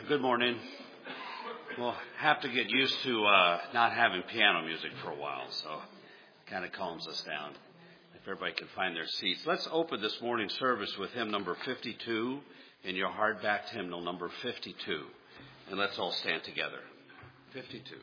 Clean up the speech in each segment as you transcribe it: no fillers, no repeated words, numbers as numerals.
Good morning. We'll have to get used to not having piano music for a while, so it kind of calms us down. If everybody can find their seats. Let's open this morning's service with hymn number 52 in your hardback hymnal number 52. And let's all stand together. 52.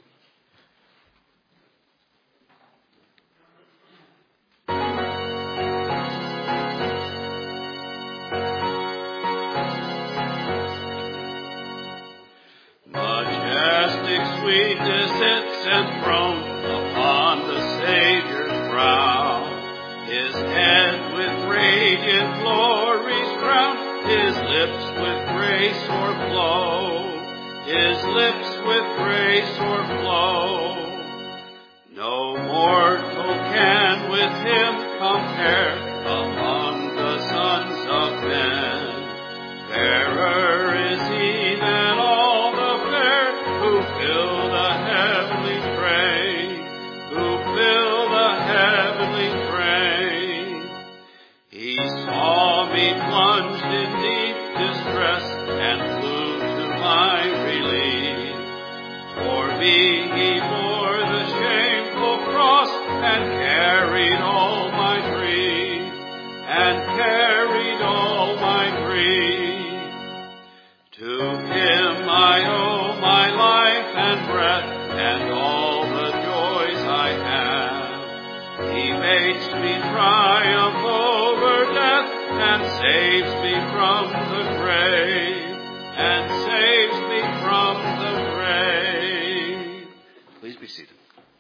Sweetness sits enthroned upon the Savior's brow. His head with radiant glories crowned, his lips with grace o'erflow. His lips with grace o'erflow. No mortal can with him compare among the sons of men. Fairer is he than all the fair who fill the heavenly train, who fill the heavenly train. He saw me plunged in deep distress and flew to my relief. For me he bore the shameful cross and carried all my grief, and carried all my grief. To him I owe my life and breath and all the joys I have. He makes me triumph over death and saves me from the grave, and saves me from the grave. Please be seated.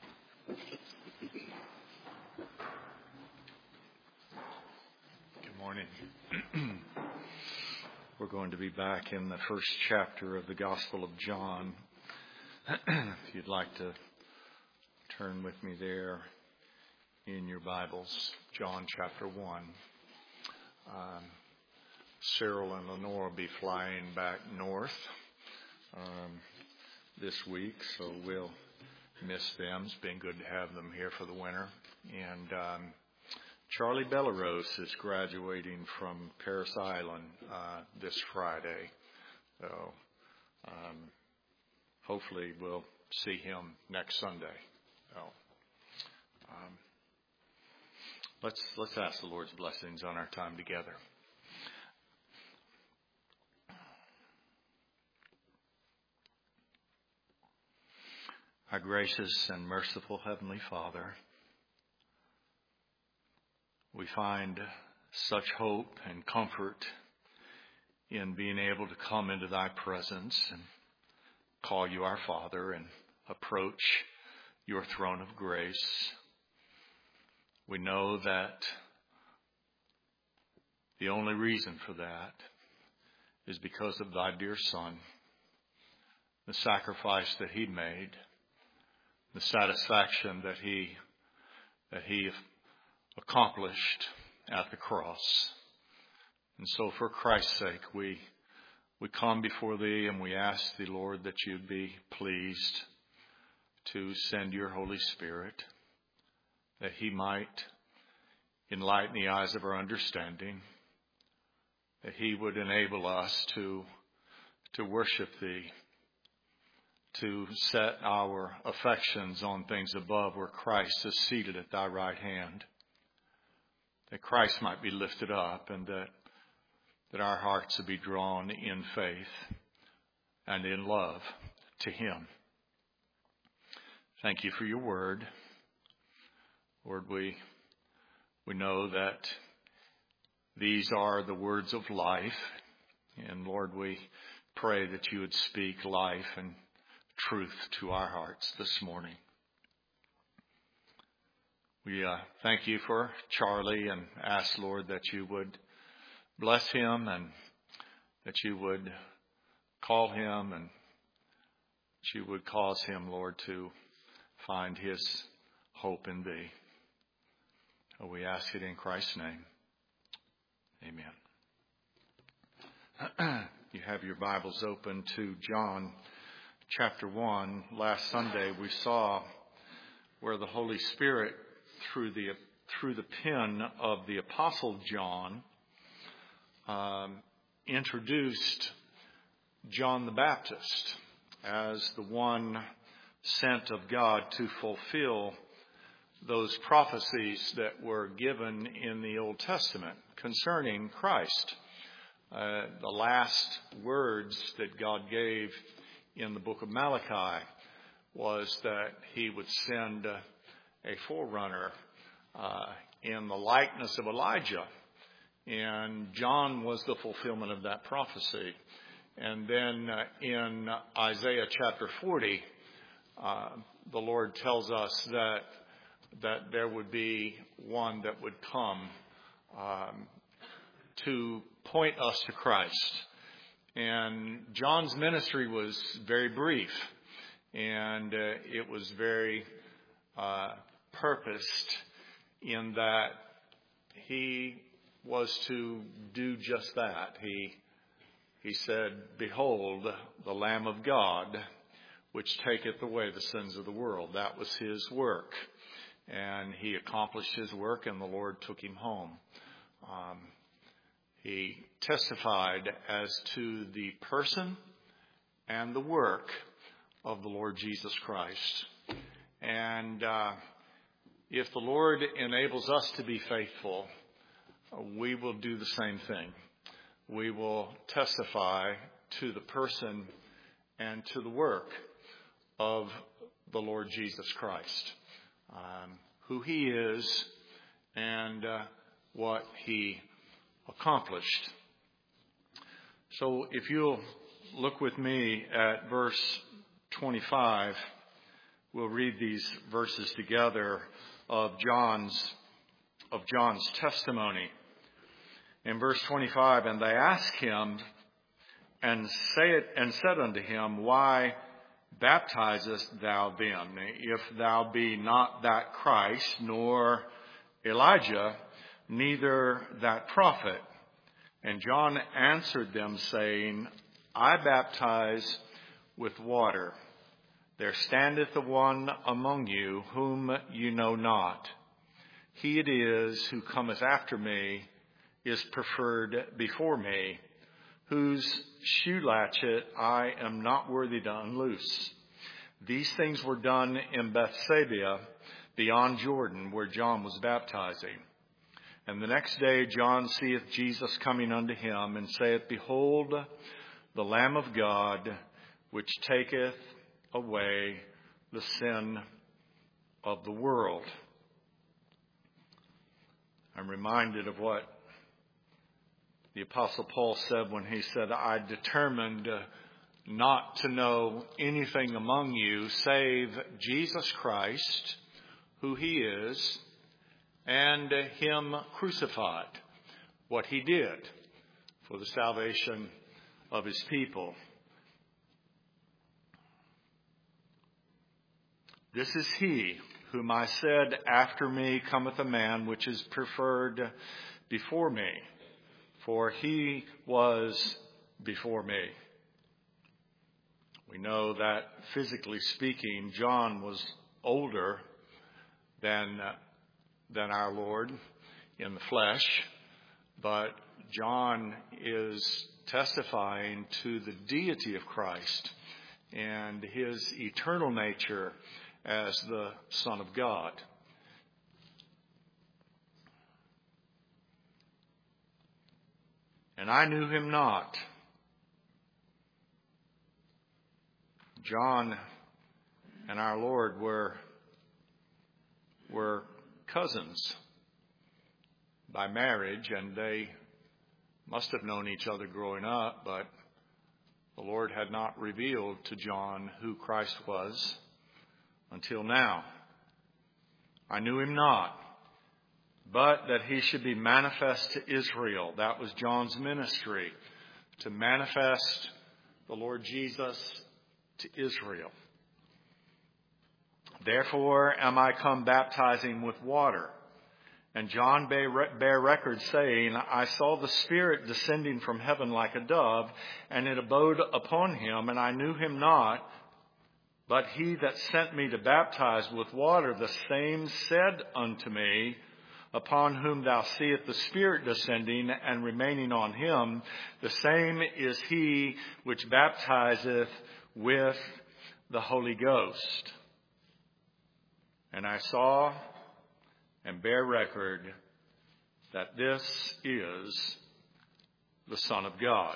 Good morning. We're going to be back in the first chapter of the Gospel of John. If you'd like to turn with me there in your Bibles, John chapter 1. Cyril and Lenore will be flying back north this week, so we'll miss them. It's been good to have them here for the winter. And Charlie Bellarose is graduating from Paris Island this Friday. So hopefully we'll see him next Sunday. So let's ask the Lord's blessings on our time together. Our gracious and merciful Heavenly Father, we find such hope and comfort in being able to come into thy presence and call you our Father and approach your throne of grace. We know that the only reason for that is because of thy dear Son, the sacrifice that he made, the satisfaction that he accomplished at the cross. And so for Christ's sake, we come before thee and we ask thee, Lord, that you'd be pleased to send your Holy Spirit, that he might enlighten the eyes of our understanding, that he would enable us to worship thee, to set our affections on things above where Christ is seated at thy right hand, that Christ might be lifted up and that our hearts would be drawn in faith and in love to him. Thank you for your word. Lord, we know that these are the words of life. And Lord, we pray that you would speak life and truth to our hearts this morning. We thank you for Charlie and ask, Lord, that you would bless him and that you would call him and that you would cause him, Lord, to find his hope in thee. We ask it in Christ's name. Amen. You have your Bibles open to John chapter 1. Last Sunday we saw where the Holy Spirit, through the pen of the Apostle John, introduced John the Baptist as the one sent of God to fulfill those prophecies that were given in the Old Testament concerning Christ. The last words that God gave in the book of Malachi was that he would send a forerunner in the likeness of Elijah. And John was the fulfillment of that prophecy. And then in Isaiah chapter 40, the Lord tells us that there would be one that would come to point us to Christ. And John's ministry was very brief, and it was very purposed in that he was to do just that. He said, "Behold, the Lamb of God, which taketh away the sins of the world." That was his work. And he accomplished his work, and the Lord took him home. He testified as to the person and the work of the Lord Jesus Christ. And if the Lord enables us to be faithful, we will do the same thing. We will testify to the person and to the work of the Lord Jesus Christ, who he is and what he accomplished. So if you'll look with me at verse 25, we'll read these verses together of John's testimony. In verse 25, "And they asked him and said unto him, Why baptizest thou then, if thou be not that Christ, nor Elijah, neither that prophet? And John answered them, saying, I baptize with water. There standeth one among you whom you know not. He it is who cometh after me is preferred before me, whose shoe latchet I am not worthy to unloose. These things were done in Bethsaida beyond Jordan, where John was baptizing. And the next day John seeth Jesus coming unto him, and saith, Behold, the Lamb of God, which taketh away the sin of the world." I'm reminded of what the Apostle Paul said when he said, "I determined not to know anything among you save Jesus Christ, who he is, and him crucified," what he did for the salvation of his people. "This is he whom I said, After me cometh a man which is preferred before me, for he was before me." We know that physically speaking, John was older than our Lord in the flesh, but John is testifying to the deity of Christ and his eternal nature as the Son of God. "And I knew him not." John and our Lord were cousins by marriage, and they must have known each other growing up, but the Lord had not revealed to John who Christ was until now. "I knew him not, but that he should be manifest to Israel." That was John's ministry, to manifest the Lord Jesus to Israel. "Therefore am I come baptizing with water. And John bare record, saying, I saw the Spirit descending from heaven like a dove, and it abode upon him, and I knew him not. But he that sent me to baptize with water, the same said unto me, upon whom thou seest the Spirit descending and remaining on him, the same is he which baptizeth with the Holy Ghost. And I saw and bear record that this is the Son of God.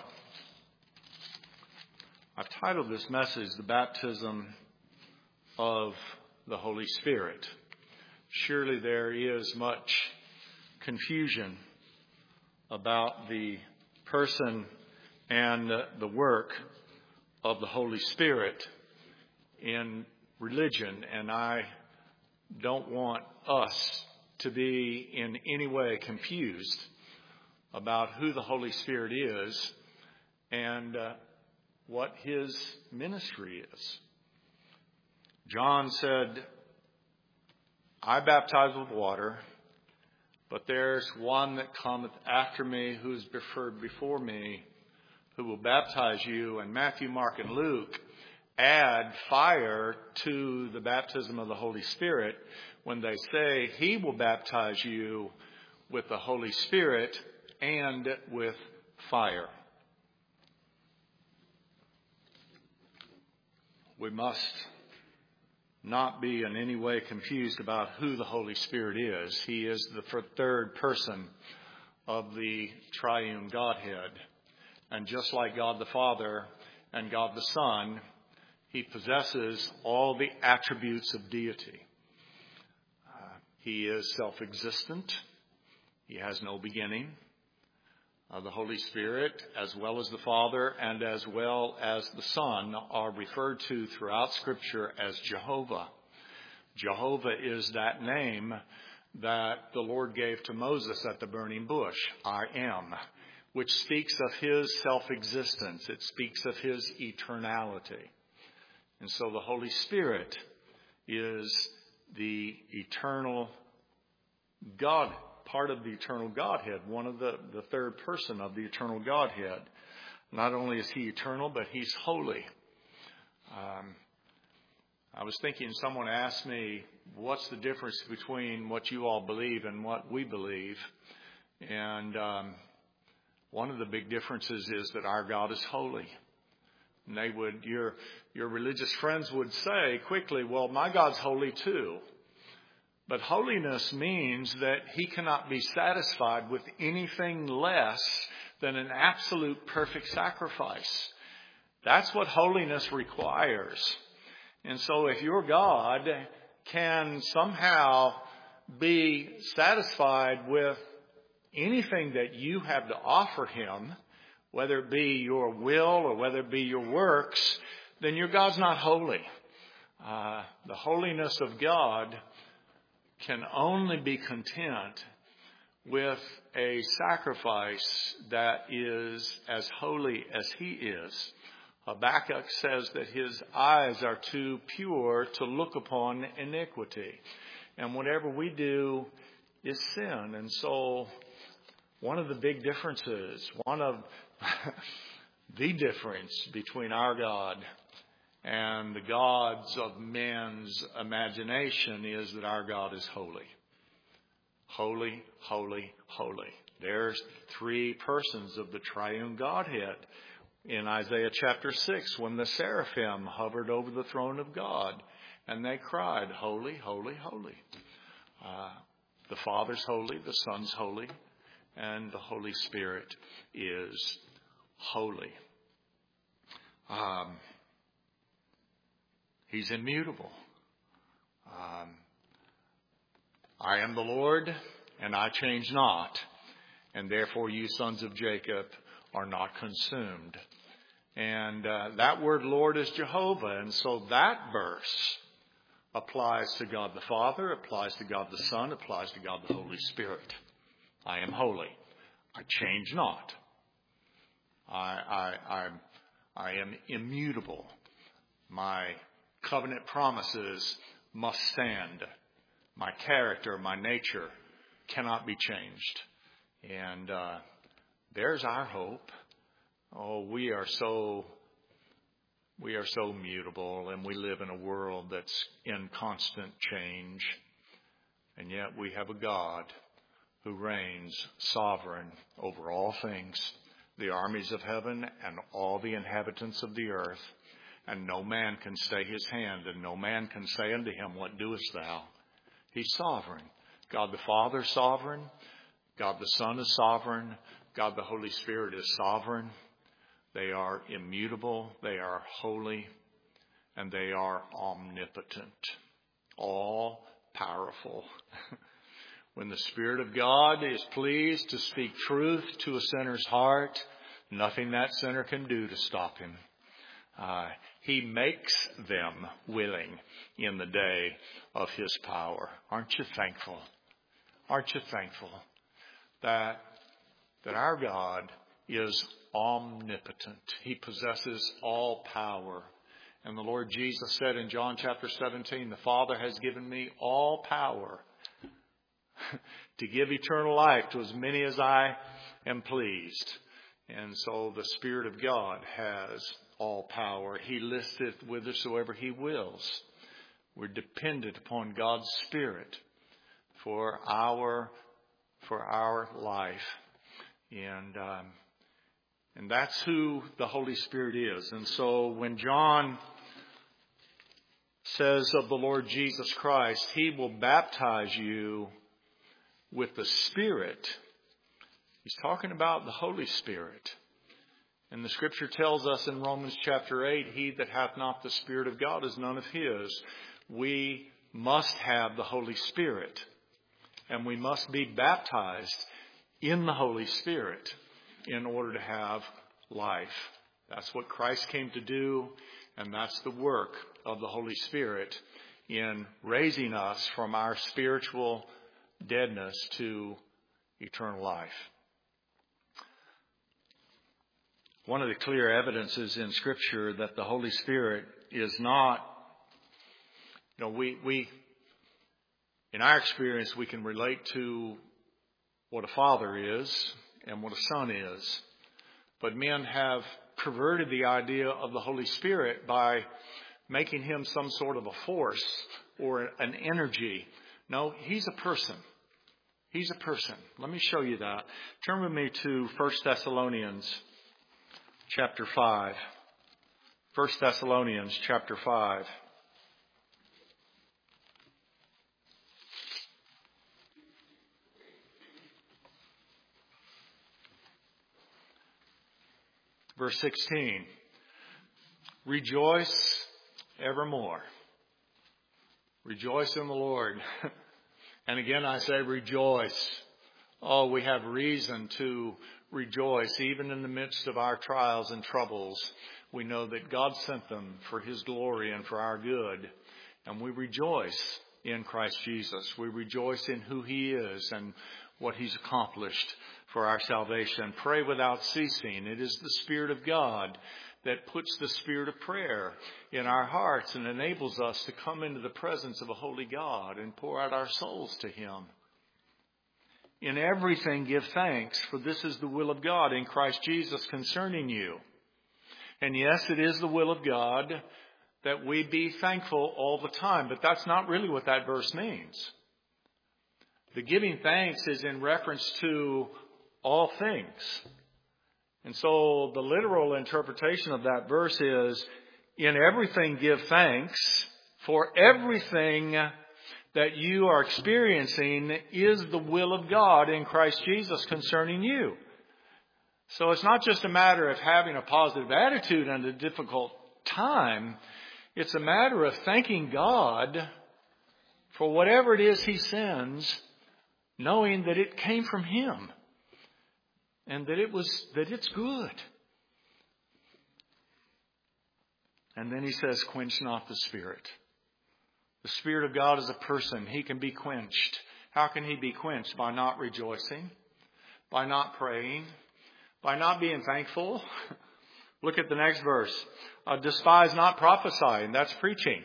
I've titled this message, The Baptism of the Holy Spirit. Surely there is much confusion about the person and the work of the Holy Spirit in religion, and I don't want us to be in any way confused about who the Holy Spirit is and what his ministry is. John said, I baptize with water, but there's one that cometh after me who is preferred before me, who will baptize you. And Matthew, Mark, and Luke add fire to the baptism of the Holy Spirit when they say he will baptize you with the Holy Spirit and with fire. We must not be in any way confused about who the Holy Spirit is. He is the third person of the triune Godhead. And just like God the Father and God the Son, he possesses all the attributes of deity. He is self-existent. He has no beginning. The Holy Spirit, as well as the Father and as well as the Son, are referred to throughout Scripture as Jehovah. Jehovah is that name that the Lord gave to Moses at the burning bush, I am, which speaks of his self-existence. It speaks of his eternality. And so the Holy Spirit is the eternal God, part of the eternal Godhead, one of the third person of the eternal Godhead. Not only is he eternal, but he's holy. I was thinking, someone asked me, what's the difference between what you all believe and what we believe? And one of the big differences is that our God is holy. And they would, your religious friends would say quickly, well, my God's holy too. But holiness means that he cannot be satisfied with anything less than an absolute perfect sacrifice. That's what holiness requires. And so if your God can somehow be satisfied with anything that you have to offer him, whether it be your will or whether it be your works, then your God's not holy. The holiness of God can only be content with a sacrifice that is as holy as he is. Habakkuk says that his eyes are too pure to look upon iniquity. And whatever we do is sin. And so one of the big differences, one of the difference between our God and the gods of men's imagination is that our God is holy. Holy, holy, holy. There's three persons of the triune Godhead. In Isaiah chapter 6, when the seraphim hovered over the throne of God, and they cried, holy, holy, holy. The Father's holy, the Son's holy, and the Holy Spirit is holy. He's immutable. I am the Lord, and I change not, and therefore you sons of Jacob are not consumed. And that word Lord is Jehovah, and so that verse applies to God the Father, applies to God the Son, applies to God the Holy Spirit. I am holy. I change not. I am immutable. My covenant promises must stand. My character, my nature cannot be changed. And there's our hope. Oh, we are so mutable, and we live in a world that's in constant change. And yet we have a God who reigns sovereign over all things, the armies of heaven and all the inhabitants of the earth. And no man can stay his hand, and no man can say unto him, what doest thou? He's sovereign. God the Father is sovereign. God the Son is sovereign. God the Holy Spirit is sovereign. They are immutable. They are holy. And they are omnipotent. All powerful. When the Spirit of God is pleased to speak truth to a sinner's heart, nothing that sinner can do to stop him. He makes them willing in the day of His power. Aren't you thankful? Aren't you thankful that our God is omnipotent? He possesses all power. And the Lord Jesus said in John chapter 17, the Father has given me all power to give eternal life to as many as I am pleased. And so the Spirit of God has all power. He listeth whithersoever He wills. We're dependent upon God's Spirit for our life. And that's who the Holy Spirit is. And so when John says of the Lord Jesus Christ, He will baptize you with the Spirit, He's talking about the Holy Spirit. And the Scripture tells us in Romans chapter 8, he that hath not the Spirit of God is none of His. We must have the Holy Spirit. And we must be baptized in the Holy Spirit in order to have life. That's what Christ came to do. And that's the work of the Holy Spirit in raising us from our spiritual deadness to eternal life. One of the clear evidences in Scripture that the Holy Spirit is not, we in our experience, we can relate to what a father is and what a son is. But men have perverted the idea of the Holy Spirit by making Him some sort of a force or an energy. No, He's a person. He's a person. Let me show you that. Turn with me to 1 Thessalonians chapter 5. 1 Thessalonians chapter 5. Verse 16. Rejoice evermore. Rejoice in the Lord. And again I say rejoice. Oh, we have reason to rejoice even in the midst of our trials and troubles. We know that God sent them for His glory and for our good. And we rejoice in Christ Jesus. We rejoice in who He is and what He's accomplished for our salvation. Pray without ceasing. It is the Spirit of God that puts the spirit of prayer in our hearts and enables us to come into the presence of a holy God and pour out our souls to Him. In everything give thanks, for this is the will of God in Christ Jesus concerning you. And yes, it is the will of God that we be thankful all the time, but that's not really what that verse means. The giving thanks is in reference to all things. And so the literal interpretation of that verse is, in everything give thanks, for everything that you are experiencing is the will of God in Christ Jesus concerning you. So it's not just a matter of having a positive attitude in a difficult time. It's a matter of thanking God for whatever it is He sends, knowing that it came from Him. And that it's good. And then he says, quench not the Spirit. The Spirit of God is a person. He can be quenched. How can He be quenched? By not rejoicing, by not praying, by not being thankful. Look at the next verse. Despise not prophesying. That's preaching.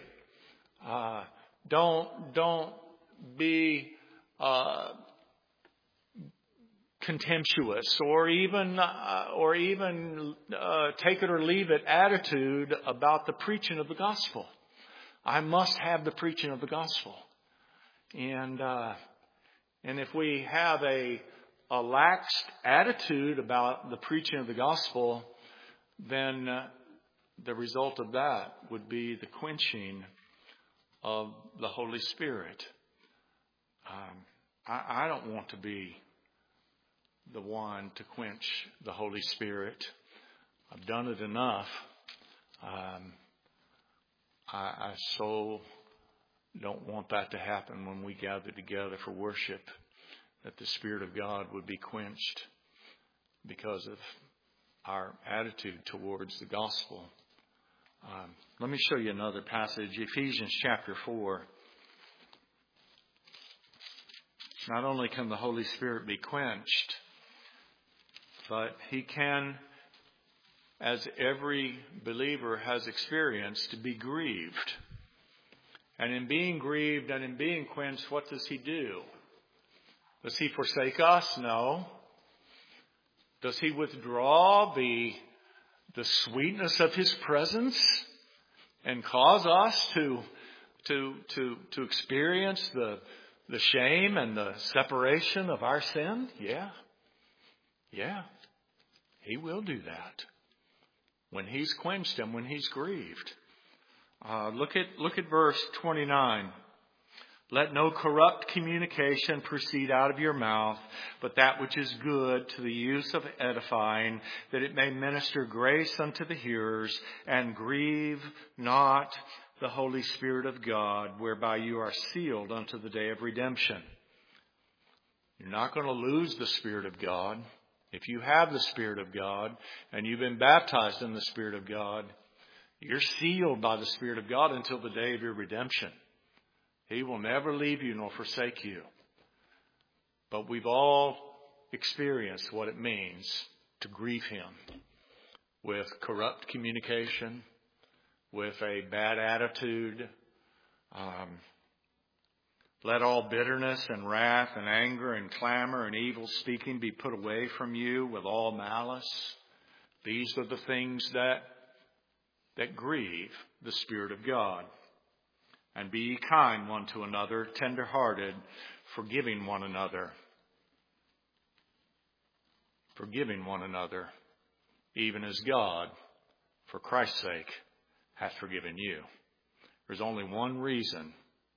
Don't be contemptuous or even take it or leave it attitude about the preaching of the gospel. I must have the preaching of the gospel. And And if we have a laxed attitude about the preaching of the gospel, then the result of that would be the quenching of the Holy Spirit. I don't want to be the one to quench the Holy Spirit. I've done it enough. I so don't want that to happen when we gather together for worship, that the Spirit of God would be quenched because of our attitude towards the gospel. Let me show you another passage, Ephesians chapter 4. Not only can the Holy Spirit be quenched, but He can, as every believer has experienced, to be grieved. And in being grieved and in being quenched, what does He do? Does He forsake us? No. Does He withdraw the sweetness of His presence and cause us to experience the shame and the separation of our sin? Yeah. He will do that when He's quenched and when He's grieved. Look at verse 29. Let no corrupt communication proceed out of your mouth, but that which is good to the use of edifying, that it may minister grace unto the hearers, and grieve not the Holy Spirit of God, whereby you are sealed unto the day of redemption. You're not going to lose the Spirit of God. If you have the Spirit of God and you've been baptized in the Spirit of God, you're sealed by the Spirit of God until the day of your redemption. He will never leave you nor forsake you. But we've all experienced what it means to grieve Him with corrupt communication, with a bad attitude. Let all bitterness and wrath and anger and clamor and evil speaking be put away from you with all malice. These are the things that grieve the Spirit of God. And be ye kind one to another, tender-hearted, forgiving one another. Forgiving one another, even as God, for Christ's sake, hath forgiven you. There's only one reason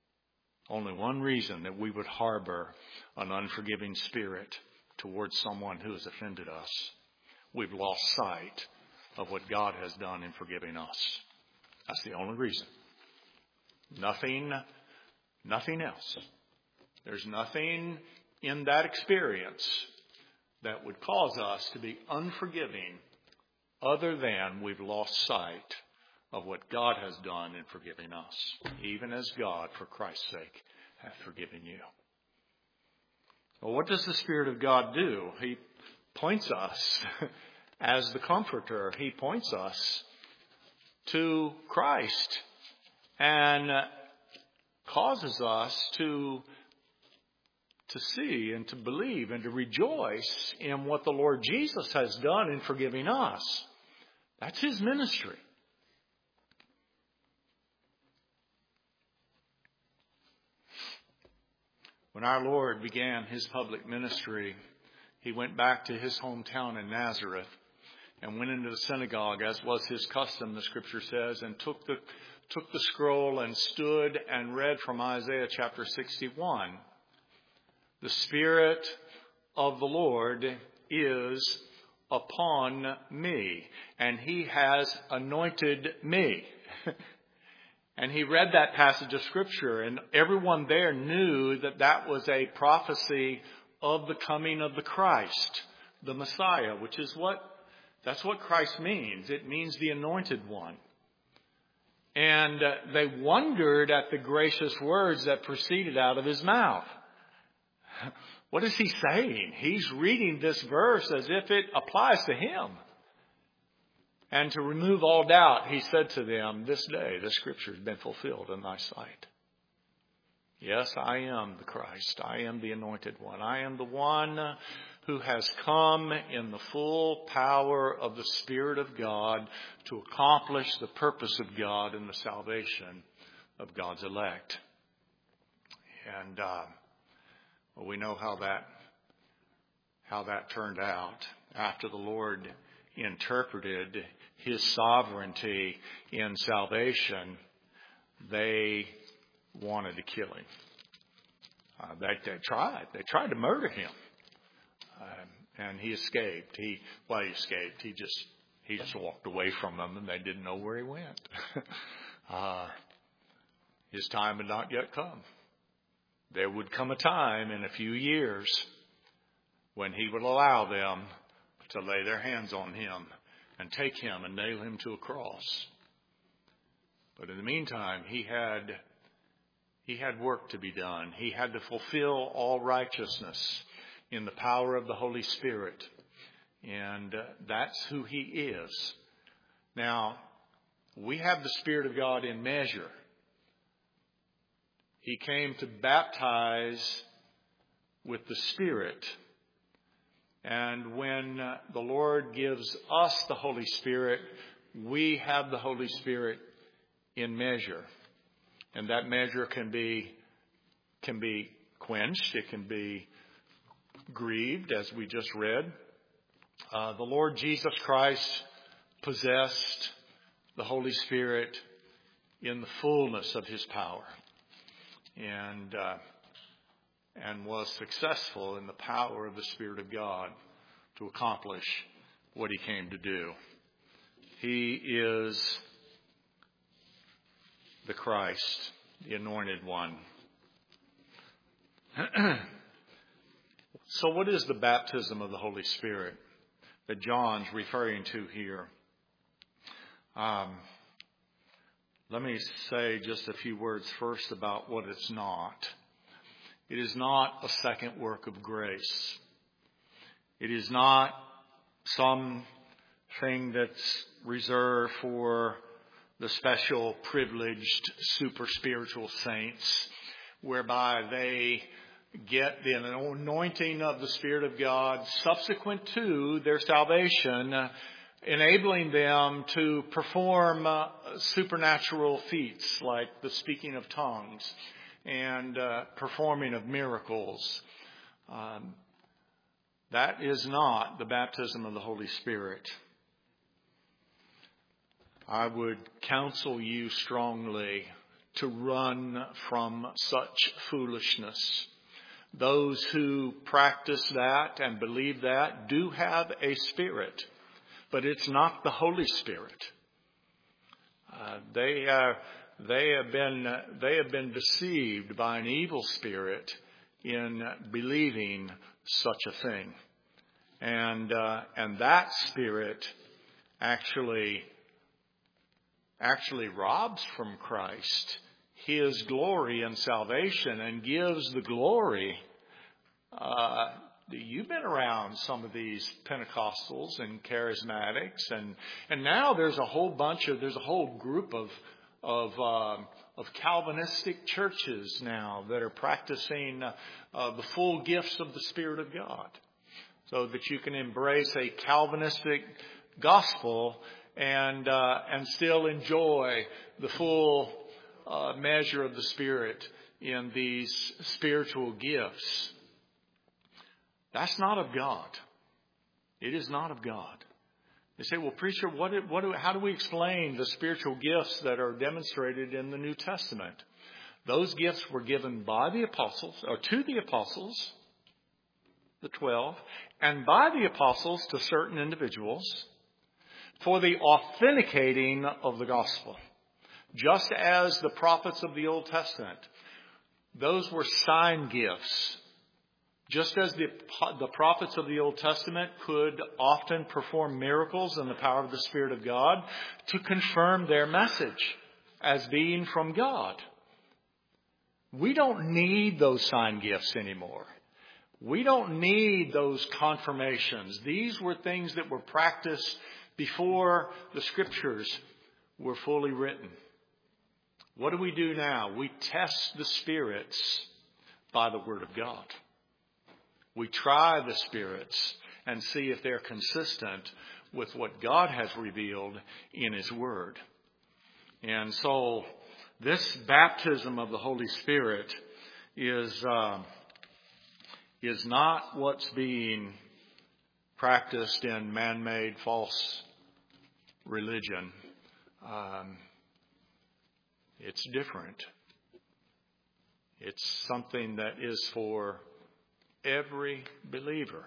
that we would harbor an unforgiving spirit towards someone who has offended us. We've lost sight of what God has done in forgiving us. That's the only reason. Nothing else. There's nothing in that experience that would cause us to be unforgiving other than we've lost sight of what God has done in forgiving us, even as God, for Christ's sake, hath forgiven you. Well, what does the Spirit of God do? He points us as the Comforter. He points us to Christ and causes us to see and to believe and to rejoice in what the Lord Jesus has done in forgiving us. That's His ministry. When our Lord began His public ministry, He went back to His hometown in Nazareth and went into the synagogue, as was His custom, the Scripture says, and took the scroll and stood and read from Isaiah chapter 61. The Spirit of the Lord is upon me, and He has anointed me. And he read that passage of Scripture, and everyone there knew that was a prophecy of the coming of the Christ, the Messiah, that's what Christ means. It means the anointed one. And they wondered at the gracious words that proceeded out of His mouth. What is He saying? He's reading this verse as if it applies to Him. And to remove all doubt, He said to them, this day the Scripture has been fulfilled in thy sight. Yes, I am the Christ. I am the anointed one. I am the one who has come in the full power of the Spirit of God to accomplish the purpose of God in the salvation of God's elect. And Well, we know how that turned out. After the Lord interpreted His sovereignty in salvation, they wanted to kill Him. They tried to murder Him, and He escaped. He escaped. He just walked away from them, and they didn't know where He went. His time had not yet come. There would come a time in a few years when He would allow them to lay their hands on Him and take Him and nail Him to a cross. But in the meantime, He had work to be done. He had to fulfill all righteousness in the power of the Holy Spirit. And that's who He is. Now, we have the Spirit of God in measure. He came to baptize with the Spirit. And when the Lord gives us the Holy Spirit, we have the Holy Spirit in measure. And that measure can be quenched. It can be grieved, as we just read. The Lord Jesus Christ possessed the Holy Spirit in the fullness of His power, and was successful in the power of the Spirit of God to accomplish what He came to do. He is the Christ, the Anointed One. So what is the baptism of the Holy Spirit that John's referring to here? Let me say just a few words first about what it's not. It is not a second work of grace. It is not something that's reserved for the special privileged super spiritual saints, whereby they get the anointing of the Spirit of God subsequent to their salvation, enabling them to perform supernatural feats like the speaking of tongues and performing of miracles. That is not the baptism of the Holy Spirit. I would counsel you strongly to run from such foolishness. Those who practice that and believe that do have a spirit, but it's not the Holy Spirit. They have been deceived by an evil spirit in believing such a thing, and that spirit actually robs from Christ His glory and salvation, and gives the glory. You've been around some of these Pentecostals and charismatics, and now there's a whole group of Calvinistic churches now that are practicing the full gifts of the Spirit of God, so that you can embrace a Calvinistic gospel and still enjoy the full measure of the Spirit in these spiritual gifts. That's not of God. It is not of God. They say, well, preacher, how do we explain the spiritual gifts that are demonstrated in the New Testament? Those gifts were given by the apostles, or to the apostles, the 12, and by the apostles to certain individuals for the authenticating of the gospel. Just as the prophets of the Old Testament, those were sign gifts. Just as the prophets of the Old Testament could often perform miracles in the power of the Spirit of God to confirm their message as being from God. We don't need those sign gifts anymore. We don't need those confirmations. These were things that were practiced before the Scriptures were fully written. What do we do now? We test the spirits by the Word of God. We try the spirits and see if they're consistent with what God has revealed in His Word. And so this baptism of the Holy Spirit is is not what's being practiced in man-made false religion. It's different. It's something that is for every believer.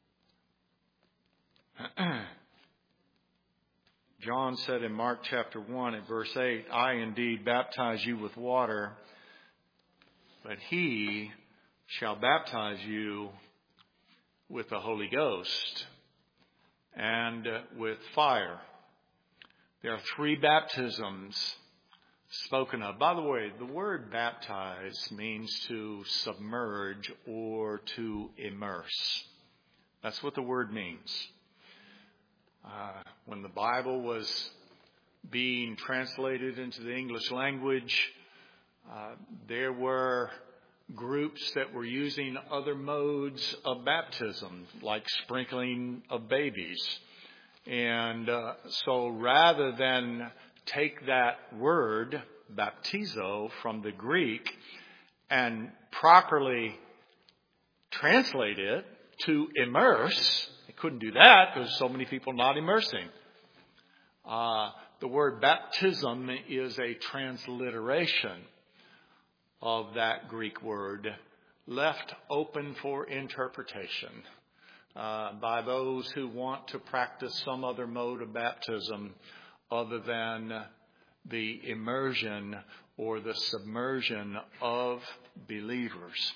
John said in Mark chapter 1 at verse 8, I indeed baptize you with water, but he shall baptize you with the Holy Ghost and with fire. There are 3 baptisms spoken of. By the way, the word baptize means to submerge or to immerse. That's what the word means. When the Bible was being translated into the English language, there were groups that were using other modes of baptism, like sprinkling of babies. And so rather than take that word, baptizo, from the Greek and properly translate it to immerse, they couldn't do that because so many people not immersing. The word baptism is a transliteration of that Greek word, left open for interpretation by those who want to practice some other mode of baptism other than the immersion or the submersion of believers.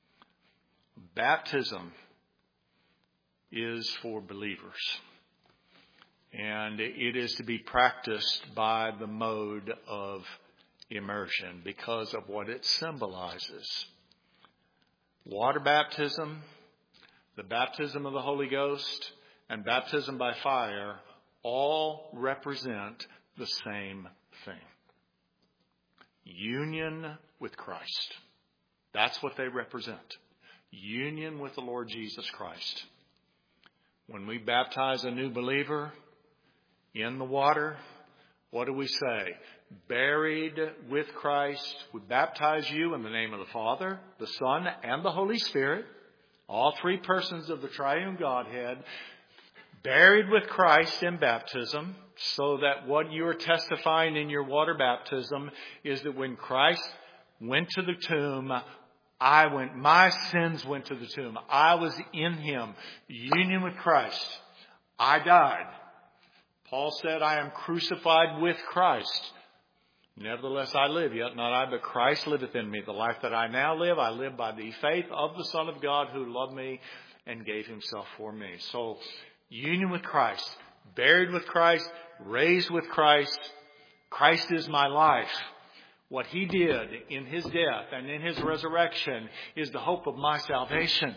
Baptism is for believers, and it is to be practiced by the mode of immersion because of what it symbolizes. Water baptism, the baptism of the Holy Ghost, and baptism by fire all represent the same thing. Union with Christ. That's what they represent. Union with the Lord Jesus Christ. When we baptize a new believer in the water, what do we say? Buried with Christ. We baptize you in the name of the Father, the Son, and the Holy Spirit. All 3 persons of the triune Godhead. Buried with Christ in baptism, so that what you are testifying in your water baptism is that when Christ went to the tomb, my sins went to the tomb. I was in Him. Union with Christ. I died. Paul said, I am crucified with Christ. Nevertheless, I live, yet not I, but Christ liveth in me. The life that I now live, I live by the faith of the Son of God who loved me and gave Himself for me. So, union with Christ, buried with Christ, raised with Christ. Christ is my life. What He did in His death and in His resurrection is the hope of my salvation.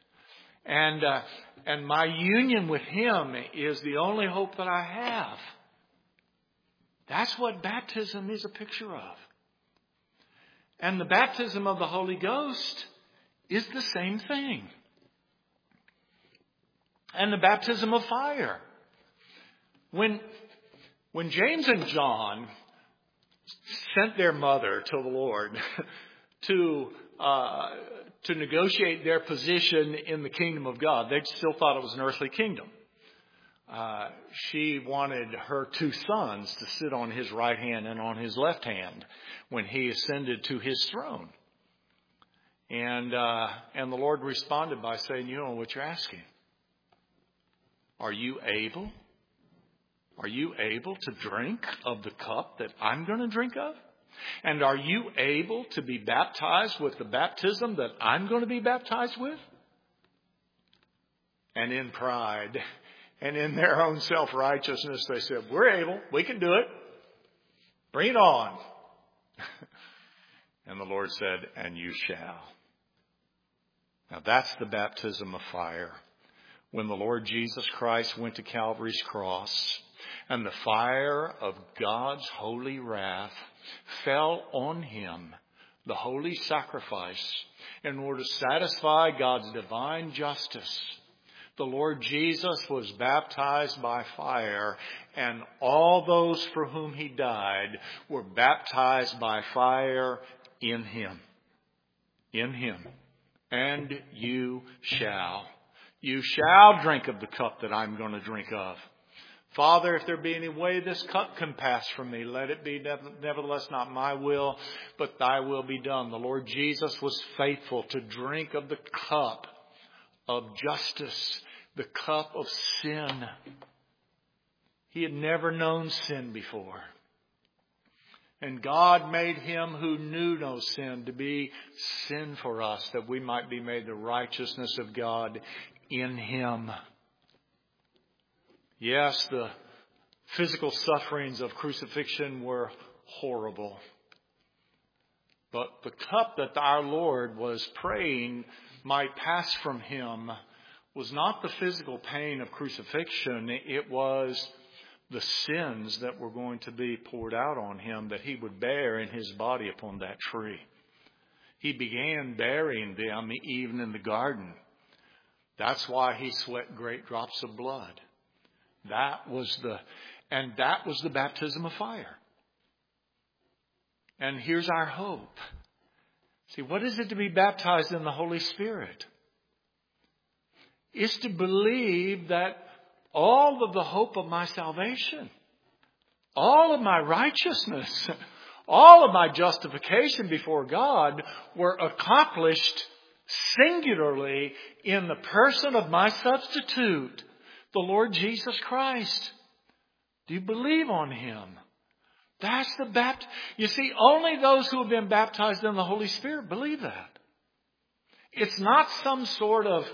And my union with Him is the only hope that I have. That's what baptism is a picture of. And the baptism of the Holy Ghost is the same thing. And the baptism of fire. When James and John sent their mother to the Lord to negotiate their position in the kingdom of God, they still thought it was an earthly kingdom. She wanted her 2 sons to sit on His right hand and on His left hand when He ascended to His throne. And the Lord responded by saying, you know what you're asking. Are you able to drink of the cup that I'm going to drink of? And are you able to be baptized with the baptism that I'm going to be baptized with? And in pride and in their own self-righteousness, they said, we're able. We can do it. Bring it on. And the Lord said, and you shall. Now that's the baptism of fire. When the Lord Jesus Christ went to Calvary's cross and the fire of God's holy wrath fell on Him, the holy sacrifice, in order to satisfy God's divine justice, the Lord Jesus was baptized by fire, and all those for whom He died were baptized by fire in Him. In Him. and you shall. You shall drink of the cup that I'm going to drink of. Father, if there be any way this cup can pass from me, let it be nevertheless not my will, but thy will be done. The Lord Jesus was faithful to drink of the cup of justice, the cup of sin. He had never known sin before. And God made him who knew no sin to be sin for us, that we might be made the righteousness of God in him. Yes, the physical sufferings of crucifixion were horrible. But the cup that our Lord was praying might pass from him was not the physical pain of crucifixion. It was the sins that were going to be poured out on him that he would bear in his body upon that tree. He began bearing them even in the garden. That's why he sweat great drops of blood. That was the baptism of fire. And here's our hope. See, what is it to be baptized in the Holy Spirit? It's to believe that all of the hope of my salvation, all of my righteousness, all of my justification before God were accomplished singularly in the person of my substitute, the Lord Jesus Christ. Do you believe on him? That's the baptism. You see, only those who have been baptized in the Holy Spirit believe that. It's not some sort of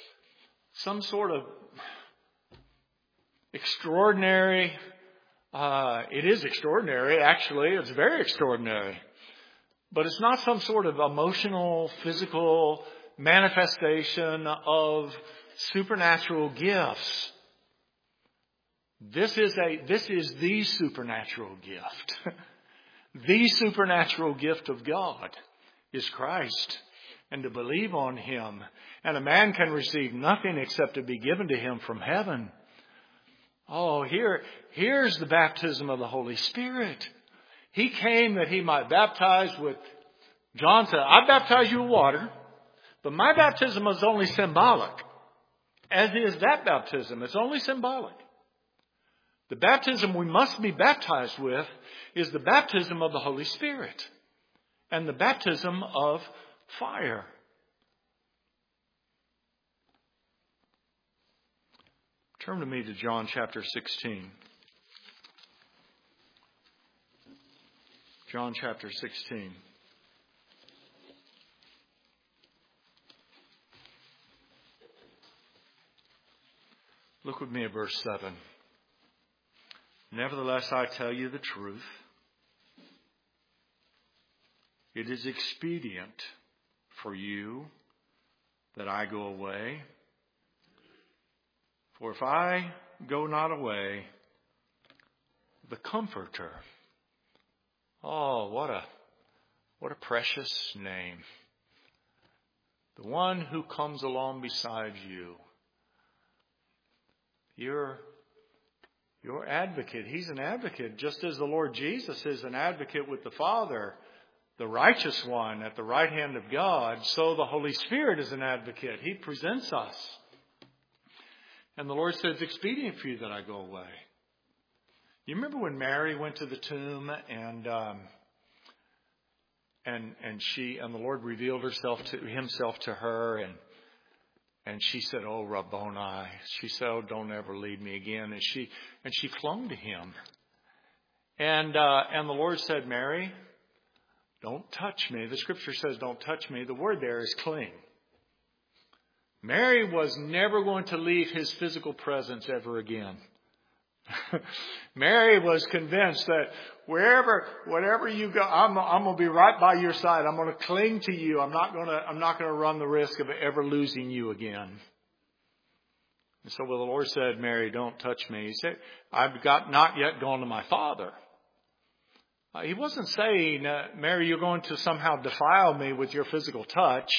extraordinary. It is extraordinary, actually. It's very extraordinary. But it's not some sort of emotional, physical manifestation of supernatural gifts. This is the supernatural gift. The supernatural gift of God is Christ, and to believe on him. And a man can receive nothing except to be given to him from heaven. Oh, here's the baptism of the Holy Spirit. He came that he might baptize with, John said, I baptize you with water, but my baptism is only symbolic. As is that baptism, it's only symbolic. The baptism we must be baptized with is the baptism of the Holy Spirit and the baptism of fire. Turn to me to John chapter 16. John chapter 16. Look with me at verse 7. Nevertheless, I tell you the truth. It is expedient for you that I go away. For if I go not away, the Comforter. Oh, what a precious name. The one who comes along beside you. Your advocate. He's an advocate, just as the Lord Jesus is an advocate with the Father, the righteous one at the right hand of God. So the Holy Spirit is an advocate. He presents us. And the Lord said, it's expedient for you that I go away. You remember when Mary went to the tomb and the Lord revealed himself to her and she said, oh, Rabboni. She said, oh, don't ever leave me again. And she clung to him. And the Lord said, Mary, don't touch me. The scripture says, don't touch me. The word there is cling. Mary was never going to leave his physical presence ever again. Mary was convinced that wherever you go, I'm going to be right by your side. I'm going to cling to you. I'm not going to run the risk of ever losing you again. And so when the Lord said, Mary, don't touch me, he said, I've not yet gone to my Father. He wasn't saying, Mary, you're going to somehow defile me with your physical touch.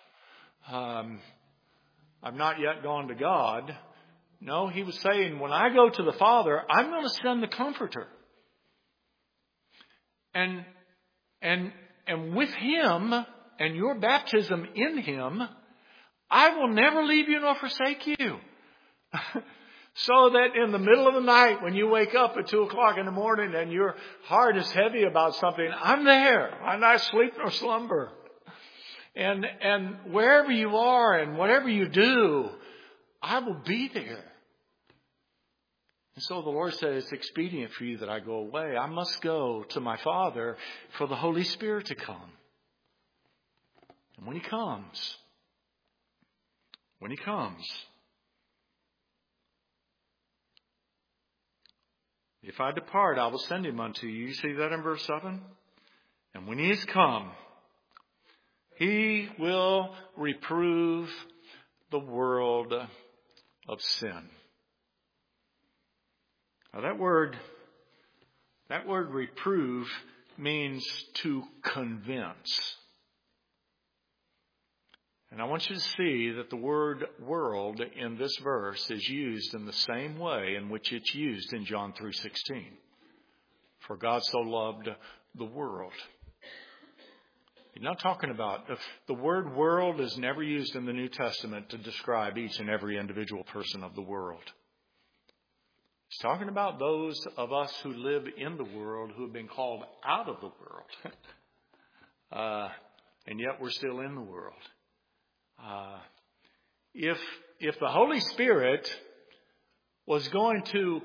I've not yet gone to God. No, he was saying, when I go to the Father, I'm going to send the Comforter. And with him, and your baptism in Him, I will never leave you nor forsake you. So that in the middle of the night, when you wake up at 2 o'clock in the morning and your heart is heavy about something, I'm there. I neither sleep nor slumber. And wherever you are and whatever you do, I will be there. And so the Lord said, it's expedient for you that I go away. I must go to my Father for the Holy Spirit to come. And when He comes, if I depart, I will send Him unto you. You see that in verse 7? And when He is come, He will reprove the world of sin. Now that word reprove means to convince. And I want you to see that the word world in this verse is used in the same way in which it's used in John 3:16. For God so loved the world. He's not talking about, the word world is never used in the New Testament to describe each and every individual person of the world. He's talking about those of us who live in the world who have been called out of the world. And yet we're still in the world. If the Holy Spirit was going to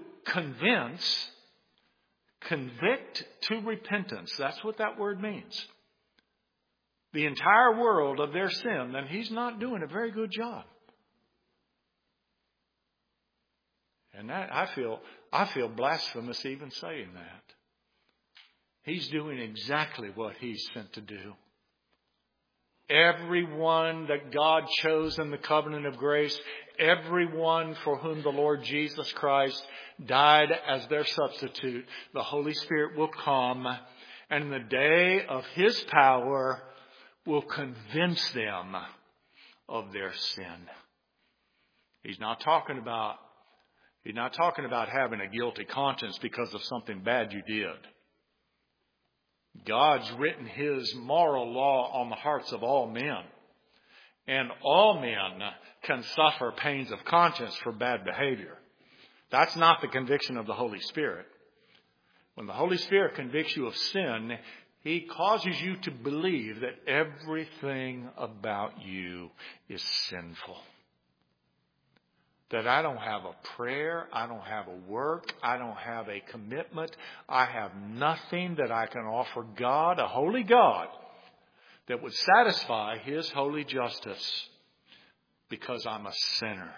convict to repentance, that's what that word means, the entire world of their sin, then He's not doing a very good job. And that I feel blasphemous even saying that. He's doing exactly what He's sent to do. Everyone that God chose in the covenant of grace, everyone for whom the Lord Jesus Christ died as their substitute, the Holy Spirit will come, and in the day of His power will convince them of their sin. He's not talking about having a guilty conscience because of something bad you did. God's written His moral law on the hearts of all men. And all men can suffer pains of conscience for bad behavior. That's not the conviction of the Holy Spirit. When the Holy Spirit convicts you of sin, He causes you to believe that everything about you is sinful. That I don't have a prayer, I don't have a work, I don't have a commitment, I have nothing that I can offer God, a holy God, that would satisfy His holy justice, because I'm a sinner.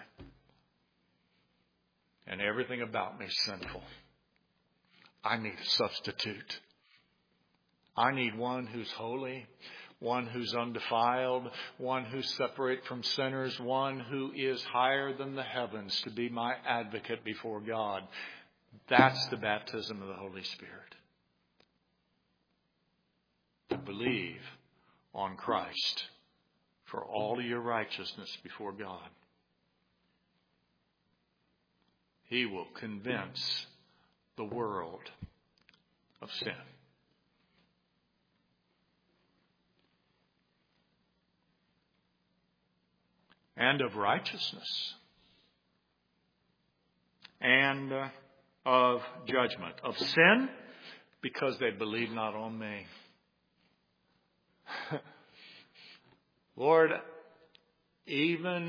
And everything about me is sinful. I need a substitute. I need one who's holy, one who's undefiled, one who's separate from sinners, one who is higher than the heavens to be my advocate before God. That's the baptism of the Holy Spirit. To believe on Christ for all of your righteousness before God. He will convince the world of sin. And of righteousness. And of judgment. Of sin, because they believe not on me. Lord, even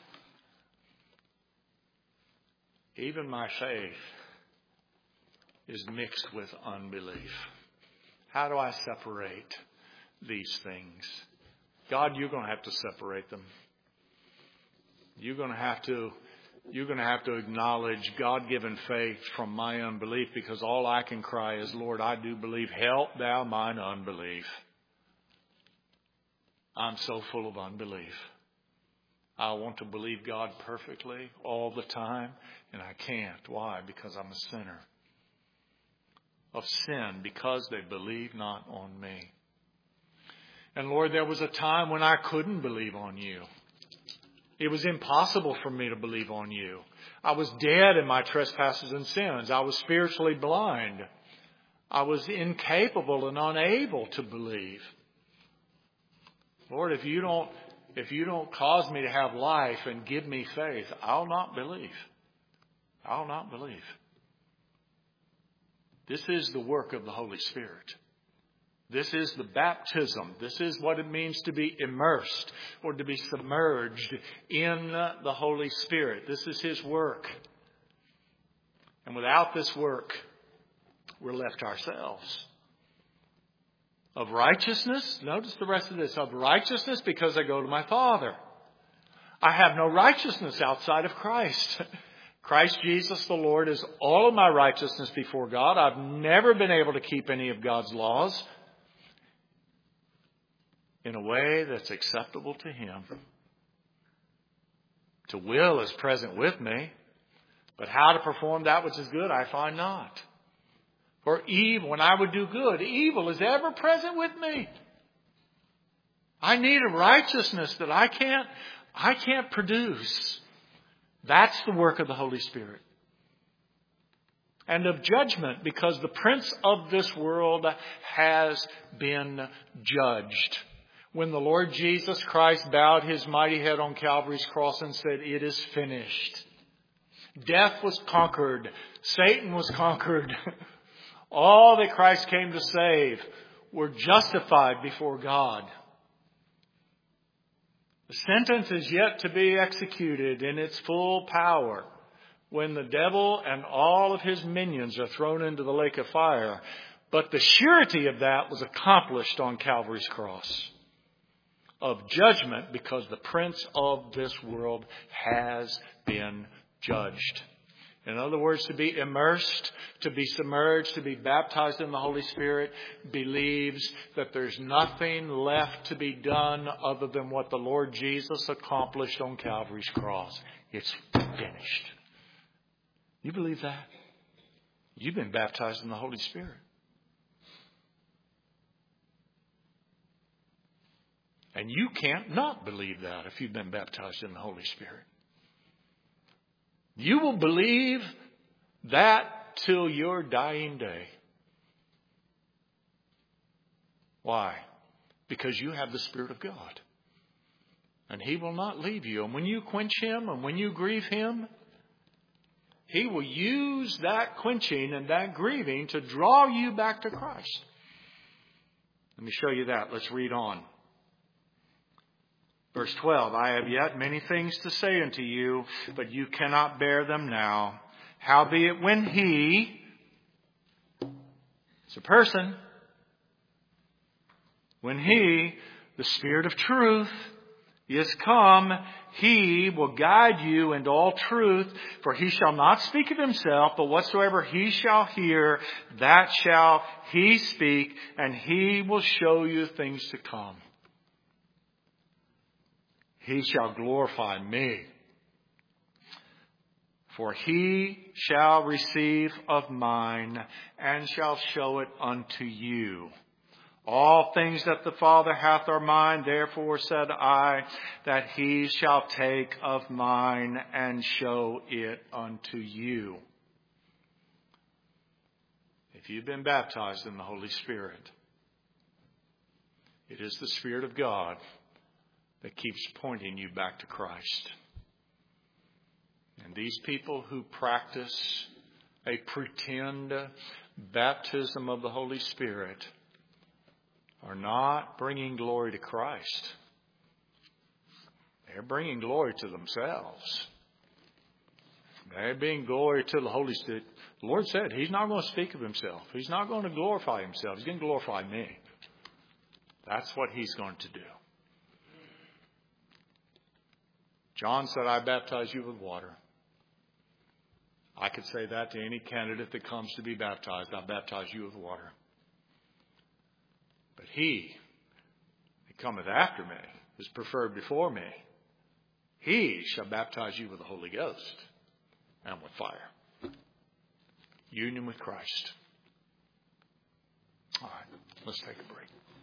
my faith is mixed with unbelief. How do I separate these things? God, you're going to have to separate them. You're going to have to acknowledge God-given faith from my unbelief, because all I can cry is, Lord, I do believe. Help thou mine unbelief. I'm so full of unbelief. I want to believe God perfectly all the time, and I can't. Why? Because I'm a sinner. Of sin, because they believe not on me. And Lord, there was a time when I couldn't believe on you. It was impossible for me to believe on you. I was dead in my trespasses and sins. I was spiritually blind. I was incapable and unable to believe. Lord, if you don't cause me to have life and give me faith, I'll not believe. I'll not believe. This is the work of the Holy Spirit. This is the baptism. This is what it means to be immersed or to be submerged in the Holy Spirit. This is His work. And without this work, we're left ourselves. Of righteousness, notice the rest of this, of righteousness because I go to my Father. I have no righteousness outside of Christ. Christ Jesus the Lord is all of my righteousness before God. I've never been able to keep any of God's laws in a way that's acceptable to Him. To will is present with me, but how to perform that which is good I find not. For evil, when I would do good, evil is ever present with me. I need a righteousness that I can't produce. That's the work of the Holy Spirit. And of judgment, because the prince of this world has been judged. When the Lord Jesus Christ bowed His mighty head on Calvary's cross and said, "It is finished." Death was conquered. Satan was conquered. All that Christ came to save were justified before God. The sentence is yet to be executed in its full power when the devil and all of his minions are thrown into the lake of fire. But the surety of that was accomplished on Calvary's cross. Of judgment, because the prince of this world has been judged. In other words, to be immersed, to be submerged, to be baptized in the Holy Spirit believes that there's nothing left to be done other than what the Lord Jesus accomplished on Calvary's cross. It's finished. You believe that? You've been baptized in the Holy Spirit. And you can't not believe that if you've been baptized in the Holy Spirit. You will believe that till your dying day. Why? Because you have the Spirit of God. And He will not leave you. And when you quench Him and when you grieve Him, He will use that quenching and that grieving to draw you back to Christ. Let me show you that. Let's read on. Verse 12, I have yet many things to say unto you, but you cannot bear them now. Howbeit when He, it's a person, when He, the Spirit of truth, is come, He will guide you into all truth, for He shall not speak of Himself, but whatsoever He shall hear, that shall He speak, and He will show you things to come. He shall glorify me. For He shall receive of mine and shall show it unto you. All things that the Father hath are mine, therefore said I, that He shall take of mine and show it unto you. If you've been baptized in the Holy Spirit, it is the Spirit of God that keeps pointing you back to Christ. And these people who practice a pretend baptism of the Holy Spirit are not bringing glory to Christ. They're bringing glory to themselves. They're bringing glory to the Holy Spirit. The Lord said He's not going to speak of Himself. He's not going to glorify Himself. He's going to glorify me. That's what He's going to do. John said, I baptize you with water. I could say that to any candidate that comes to be baptized. I baptize you with water. But He that cometh after me is preferred before me. He shall baptize you with the Holy Ghost and with fire. Union with Christ. All right, let's take a break.